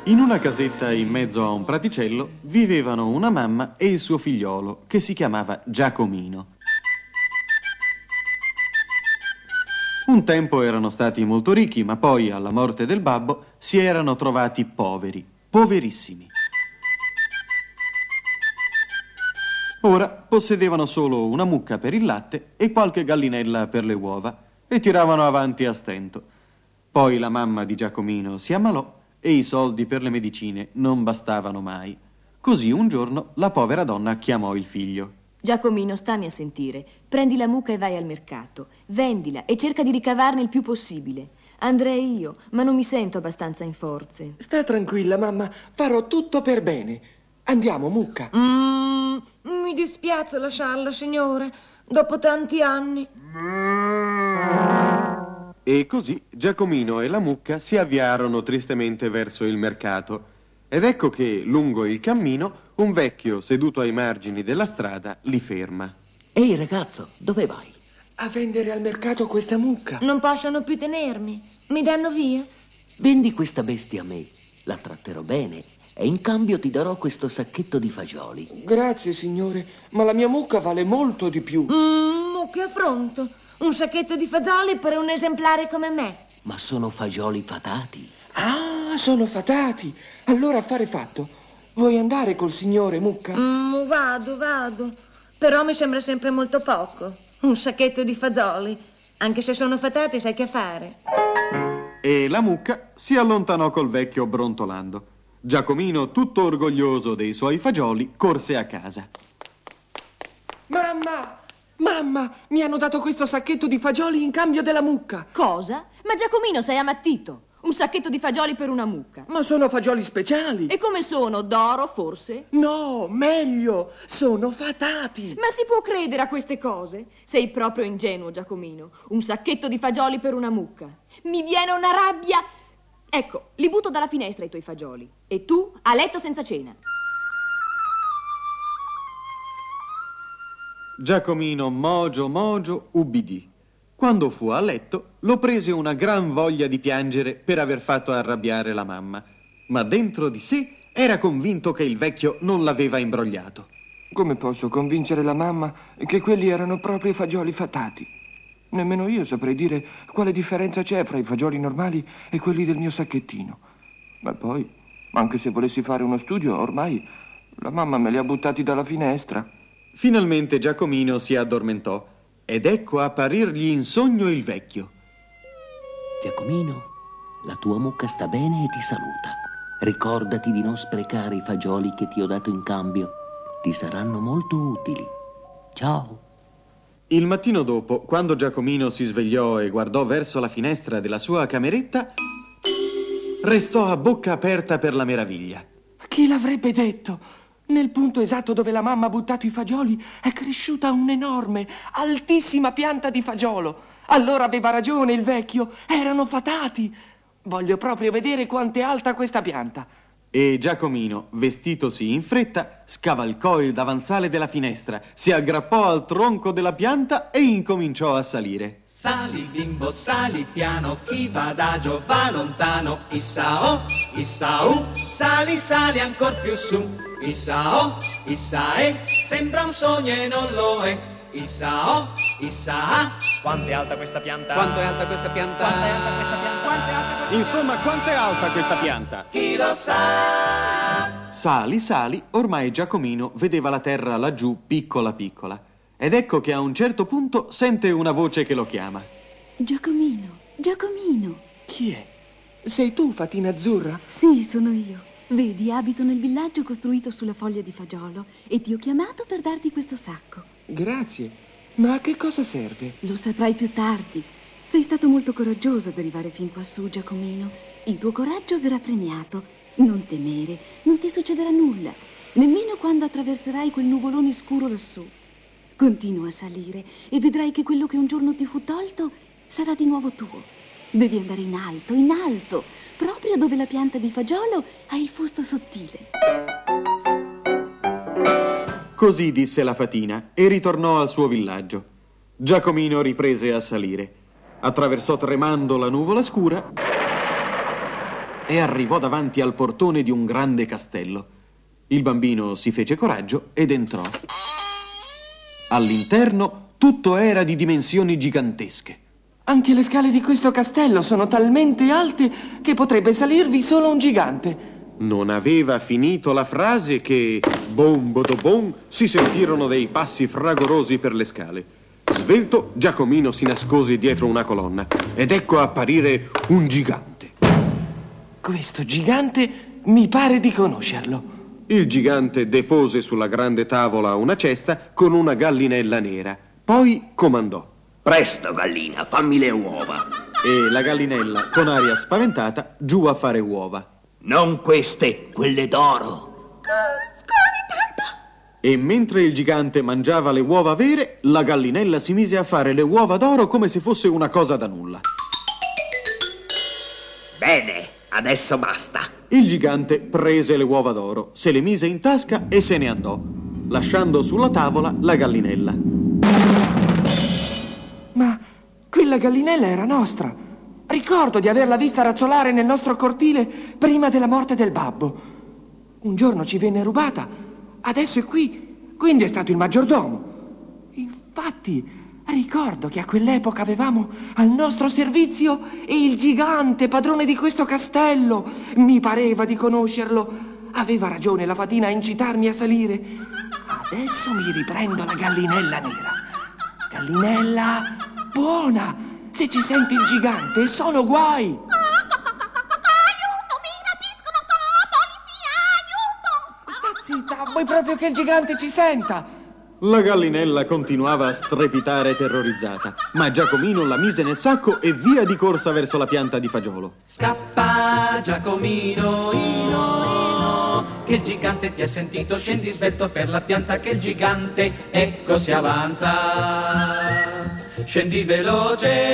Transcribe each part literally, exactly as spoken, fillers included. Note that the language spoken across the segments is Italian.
In una casetta in mezzo a un praticello vivevano una mamma e il suo figliolo che si chiamava Giacomino. Un tempo erano stati molto ricchi, ma poi alla morte del babbo si erano trovati poveri, poverissimi. Ora possedevano solo una mucca per il latte e qualche gallinella per le uova e tiravano avanti a stento. Poi la mamma di Giacomino si ammalò e i soldi per le medicine non bastavano mai. Così un giorno la povera donna chiamò il figlio. Giacomino, stammi a sentire. Prendi la mucca e vai al mercato. Vendila e cerca di ricavarne il più possibile. Andrei io, ma non mi sento abbastanza in forze. Sta tranquilla, mamma. Farò tutto per bene. Andiamo, mucca. Mm, mi dispiace lasciarla, signore, dopo tanti anni. E così Giacomino e la mucca si avviarono tristemente verso il mercato. Ed ecco che, lungo il cammino, un vecchio seduto ai margini della strada li ferma. Ehi, ragazzo, dove vai? A vendere al mercato questa mucca. Non possono più tenermi. Mi danno via. Vendi questa bestia a me. La tratterò bene e in cambio ti darò questo sacchetto di fagioli. Grazie, signore, ma la mia mucca vale molto di più. Mmm, che affronto. Un sacchetto di fagioli per un esemplare come me. Ma sono fagioli fatati. Ah, sono fatati. Allora affare fatto. Vuoi andare col signore, mucca? Mm, vado, vado. Però mi sembra sempre molto poco. Un sacchetto di fagioli. Anche se sono fatati, sai che fare. E la mucca si allontanò col vecchio brontolando. Giacomino, tutto orgoglioso dei suoi fagioli, corse a casa. Mamma! Mamma, mi hanno dato questo sacchetto di fagioli in cambio della mucca. Cosa? Ma Giacomino, sei ammattito? Un sacchetto di fagioli per una mucca. Ma sono fagioli speciali. E come sono? D'oro, forse? No, meglio, sono fatati. Ma si può credere a queste cose? Sei proprio ingenuo, Giacomino. Un sacchetto di fagioli per una mucca. Mi viene una rabbia. Ecco, li butto dalla finestra i tuoi fagioli. E tu a letto senza cena. Giacomino mogio mogio ubbidì. Quando fu a letto lo prese una gran voglia di piangere per aver fatto arrabbiare la mamma, ma dentro di sé era convinto che il vecchio non l'aveva imbrogliato. Come posso convincere la mamma che quelli erano proprio i fagioli fatati? Nemmeno io saprei dire quale differenza c'è fra i fagioli normali e quelli del mio sacchettino. Ma poi, anche se volessi fare uno studio, ormai la mamma me li ha buttati dalla finestra. Finalmente Giacomino si addormentò ed ecco apparirgli in sogno il vecchio. Giacomino, la tua mucca sta bene e ti saluta. Ricordati di non sprecare i fagioli che ti ho dato in cambio. Ti saranno molto utili. Ciao. Il mattino dopo, quando Giacomino si svegliò e guardò verso la finestra della sua cameretta, restò a bocca aperta per la meraviglia. Chi l'avrebbe detto? Nel punto esatto dove la mamma ha buttato i fagioli è cresciuta un'enorme, altissima pianta di fagiolo. Allora aveva ragione il vecchio, erano fatati. Voglio proprio vedere quanto è alta questa pianta. E Giacomino, vestitosi in fretta, scavalcò il davanzale della finestra, si aggrappò al tronco della pianta e incominciò a salire. Sali bimbo, sali piano, chi va adagio va lontano. Issa oh, issa uh, sali, sali ancor più su. Issa oh, issa eh, sembra un sogno e non lo è. Issa oh, issa ah. Quanto è alta questa pianta? Quanto è alta questa pianta? Quanto è alta questa pianta? Quanto è alta questa Insomma, quanto è alta questa pianta? Chi lo sa? Sali, sali, ormai Giacomino vedeva la terra laggiù piccola piccola. Ed ecco che a un certo punto sente una voce che lo chiama. Giacomino, Giacomino. Chi è? Sei tu, fatina azzurra? Sì, sono io. Vedi, abito nel villaggio costruito sulla foglia di fagiolo e ti ho chiamato per darti questo sacco. Grazie. Ma a che cosa serve? Lo saprai più tardi. Sei stato molto coraggioso ad arrivare fin quassù, Giacomino. Il tuo coraggio verrà premiato. Non temere, non ti succederà nulla, nemmeno quando attraverserai quel nuvolone scuro lassù. Continua a salire e vedrai che quello che un giorno ti fu tolto sarà di nuovo tuo. Devi andare in alto, in alto, proprio dove la pianta di fagiolo ha il fusto sottile. Così disse la fatina e ritornò al suo villaggio. Giacomino riprese a salire. Attraversò tremando la nuvola scura e arrivò davanti al portone di un grande castello. Il bambino si fece coraggio ed entrò. All'interno tutto era di dimensioni gigantesche. Anche le scale di questo castello sono talmente alte che potrebbe salirvi solo un gigante. Non aveva finito la frase che, bom bodobom, si sentirono dei passi fragorosi per le scale. Svelto, Giacomino si nascose dietro una colonna ed ecco apparire un gigante. Questo gigante mi pare di conoscerlo. Il gigante depose sulla grande tavola una cesta con una gallinella nera. Poi comandò: Presto, gallina, fammi le uova. E la gallinella, con aria spaventata, giù a fare uova. Non queste, quelle d'oro. Scusi tanto. E mentre il gigante mangiava le uova vere, la gallinella si mise a fare le uova d'oro come se fosse una cosa da nulla. Bene, adesso basta. Il gigante prese le uova d'oro, se le mise in tasca e se ne andò, lasciando sulla tavola la gallinella. Ma quella gallinella era nostra. Ricordo di averla vista razzolare nel nostro cortile prima della morte del babbo. Un giorno ci venne rubata, adesso è qui, quindi è stato il maggiordomo. Infatti, ricordo che a quell'epoca avevamo al nostro servizio il gigante padrone di questo castello. Mi pareva di conoscerlo. Aveva ragione la fatina a incitarmi a salire. Adesso mi riprendo la gallinella nera. Gallinella buona! Se ci sente il gigante, sono guai! Aiuto, mi rapiscono, polizia, aiuto! Sta zitta, vuoi proprio che il gigante ci senta? La gallinella continuava a strepitare terrorizzata, ma Giacomino la mise nel sacco e via di corsa verso la pianta di fagiolo. Scappa, Giacomino, ino, ino, che il gigante ti ha sentito, scendi svelto per la pianta che il gigante, ecco si avanza. Scendi veloce,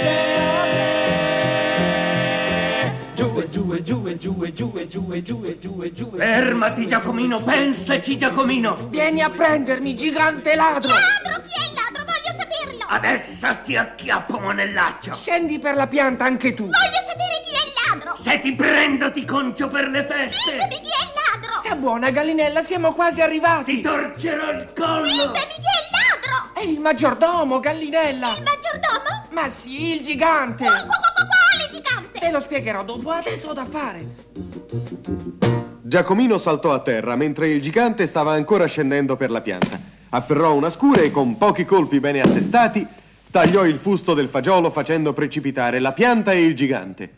giù e giù e giù e giù e giù e giù e giù e giù e giù. Fermati, Giacomino, pensaci, Giacomino. Vieni a prendermi, gigante ladro! Ladro, chi è il ladro? Voglio saperlo! Adesso ti acchiappo, monellaccio. Scendi per la pianta anche tu! Voglio sapere chi è il ladro! Se ti prendo ti concio per le feste. Ditemi chi è il ladro! Sta buona, gallinella, siamo quasi arrivati! Ti torcerò il collo. Ditemi chi è il ladro! È il maggiordomo, gallinella! Il maggiordomo? Ma sì, il gigante! Qu- qu- qu- Quale gigante? Te lo spiegherò dopo, adesso ho da fare! Giacomino saltò a terra mentre il gigante stava ancora scendendo per la pianta. Afferrò una scura e con pochi colpi bene assestati tagliò il fusto del fagiolo facendo precipitare la pianta e il gigante.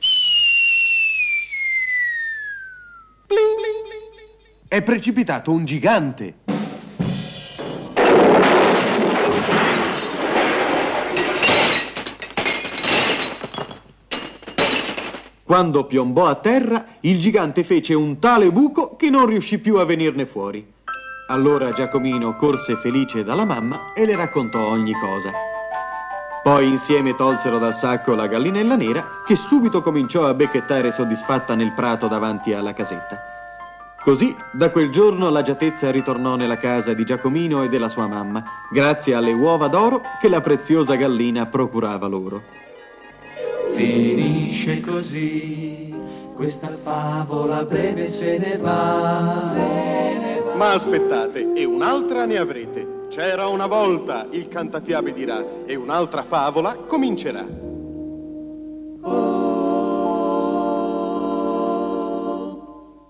È precipitato un gigante. Quando piombò a terra, il gigante fece un tale buco che non riuscì più a venirne fuori. Allora Giacomino corse felice dalla mamma e le raccontò ogni cosa. Poi insieme tolsero dal sacco la gallinella nera, che subito cominciò a becchettare soddisfatta nel prato davanti alla casetta. Così, da quel giorno, l'agiatezza ritornò nella casa di Giacomino e della sua mamma, grazie alle uova d'oro che la preziosa gallina procurava loro. Finisce così, questa favola breve se ne va. Se ne va. Ma aspettate, e un'altra ne avrete. C'era una volta, il cantafiabe dirà, e un'altra favola comincerà.